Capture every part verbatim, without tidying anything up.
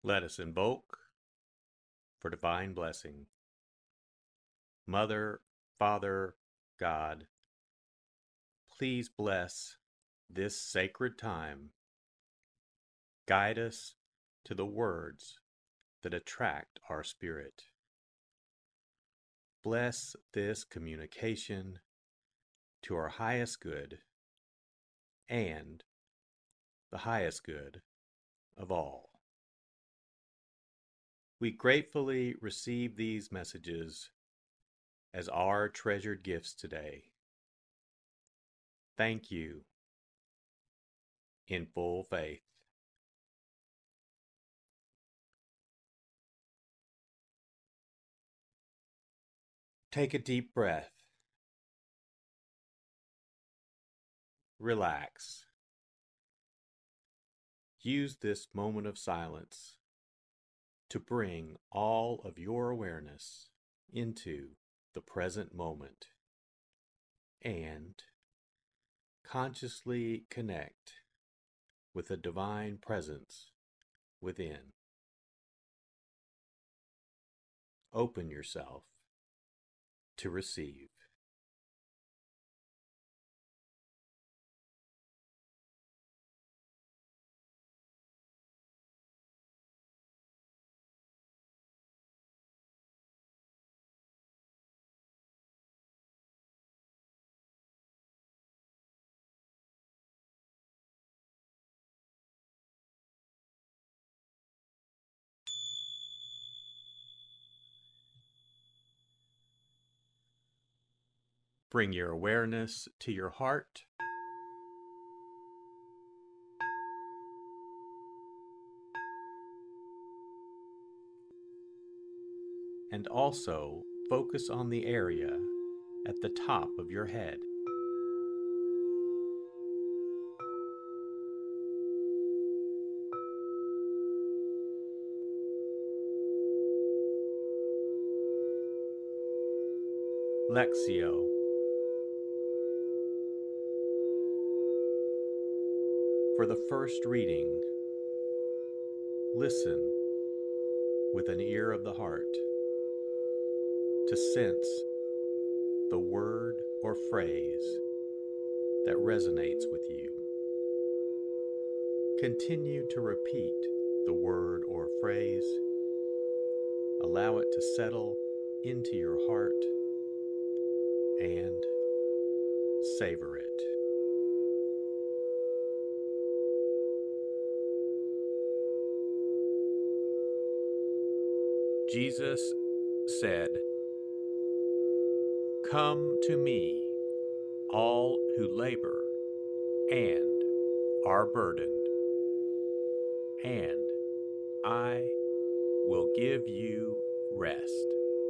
Let us invoke for divine blessing. Mother, Father, God, please bless this sacred time. Guide us to the words that attract our spirit. Bless this communication to our highest good and the highest good of all. We gratefully receive these messages as our treasured gifts today. Thank you in full faith. Take a deep breath. Relax. Use this moment of silence to bring all of your awareness into the present moment and consciously connect with the divine presence within. Open yourself to receive. Bring your awareness to your heart. And also focus on the area at the top of your head. Lectio. For the first reading, listen with an ear of the heart to sense the word or phrase that resonates with you. Continue to repeat the word or phrase. Allow it to settle into your heart and savor it. Jesus said, "Come to me, all who labor and are burdened, and I will give you rest.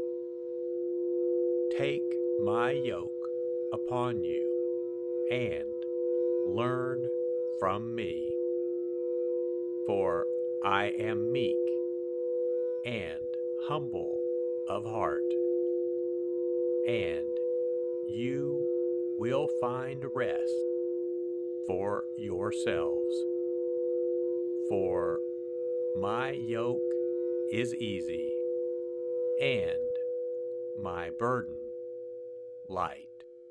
Take my yoke upon you and learn from me, for I am meek and humble of heart, and you will find rest for yourselves. For my yoke is easy and my burden light."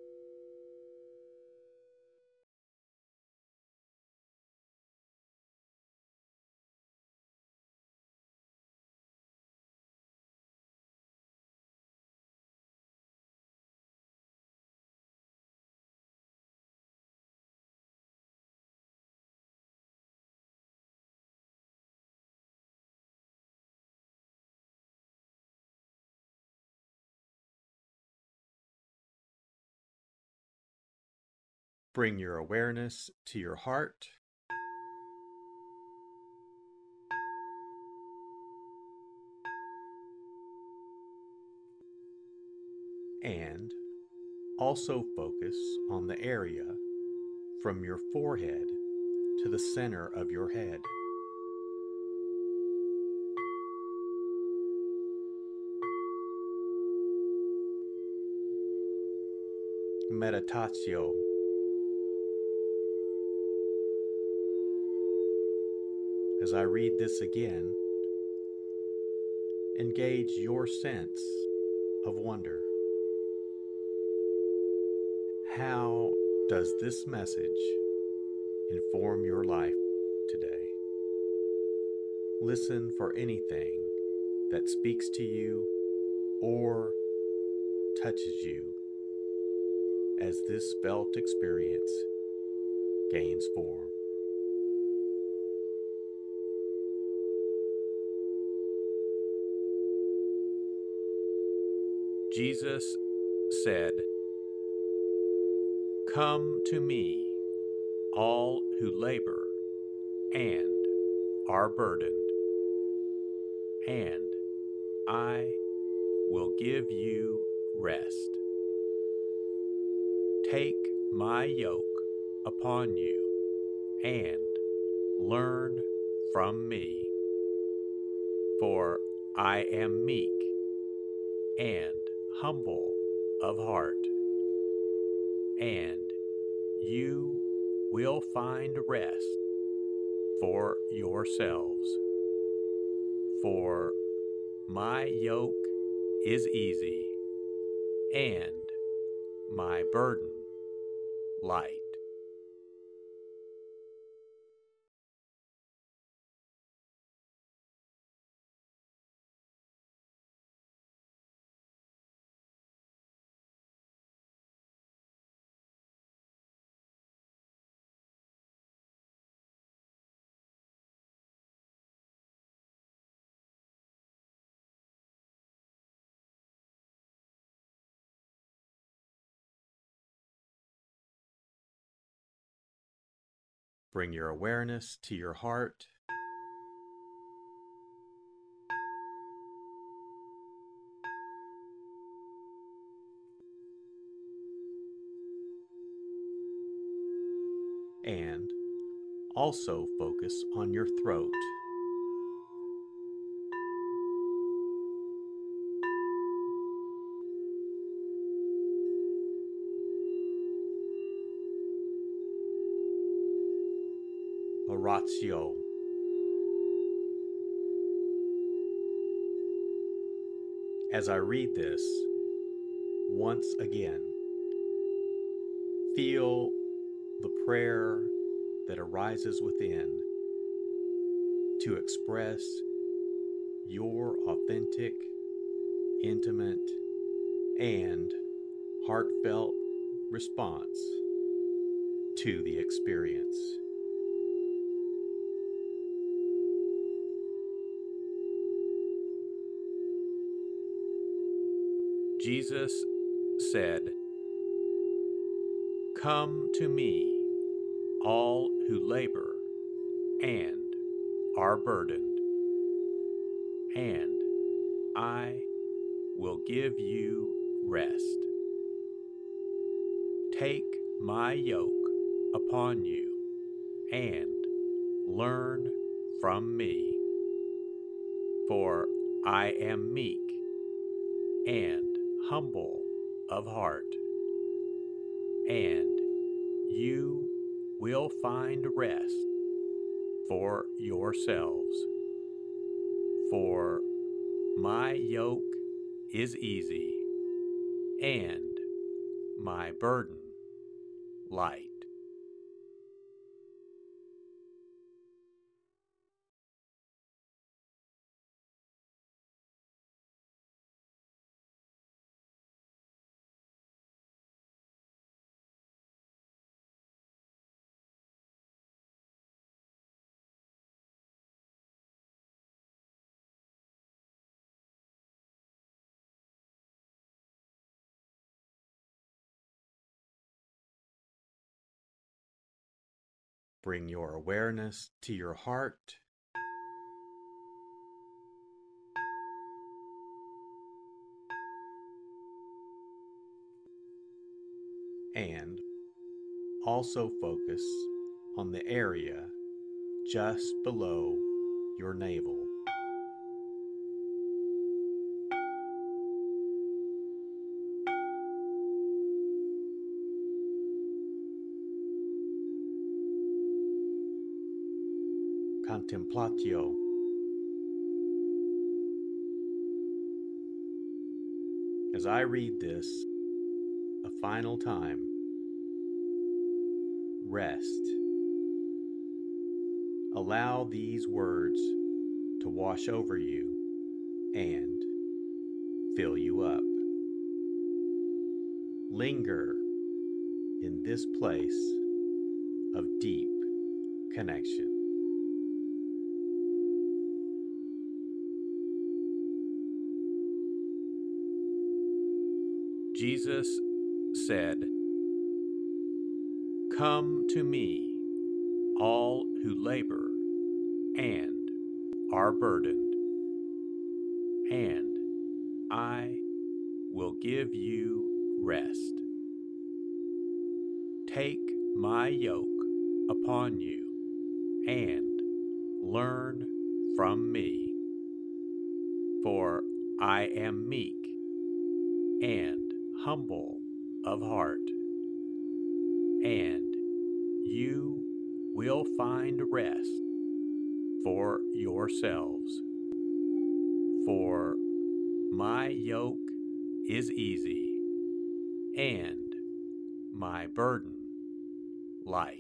Bring your awareness to your heart. And also focus on the area from your forehead to the center of your head. Meditatio. As I read this again, engage your sense of wonder. How does this message inform your life today? Listen for anything that speaks to you or touches you as this felt experience gains form. Jesus said, "Come to me, all who labor and are burdened, and I will give you rest. Take my yoke upon you and learn from me, for I am meek and humble of heart, and you will find rest for yourselves. For my yoke is easy and my burden light." Bring your awareness to your heart. And also focus on your throat. Oratio. As I read this, once again, feel the prayer that arises within to express your authentic, intimate, and heartfelt response to the experience. Jesus said, "Come to me, all who labor and are burdened, and I will give you rest. Take my yoke upon you and learn from me, for I am meek and humble of heart, and you will find rest for yourselves. For my yoke is easy and my burden light." Bring your awareness to your heart. And also focus on the area just below your navel. Contemplatio. As I read this a final time, rest. Allow these words to wash over you and fill you up. Linger in this place of deep connection. Jesus said, "Come to me, all who labor and are burdened, and I will give you rest. Take my yoke upon you and learn from me, for I am meek and humble of heart, and you will find rest for yourselves. For my yoke is easy and my burden light."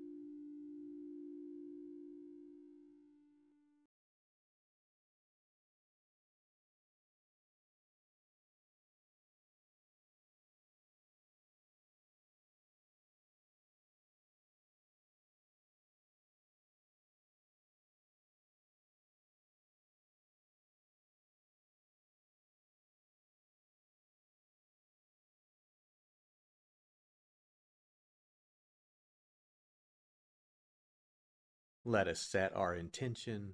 Let us set our intention.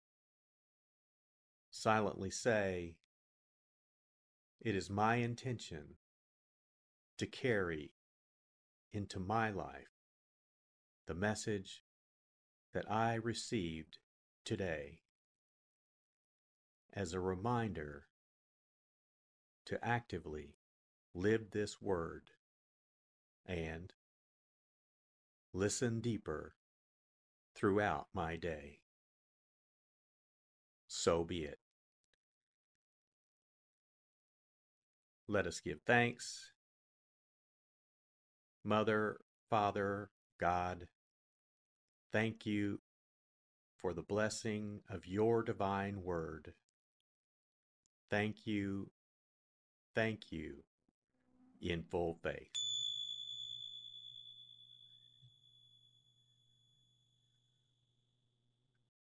Silently say, "It is my intention to carry into my life the message that I received today as a reminder to actively live this word and listen deeper throughout my day." So be it. Let us give thanks. Mother, Father, God, thank you for the blessing of your divine word. Thank you, thank you, in full faith.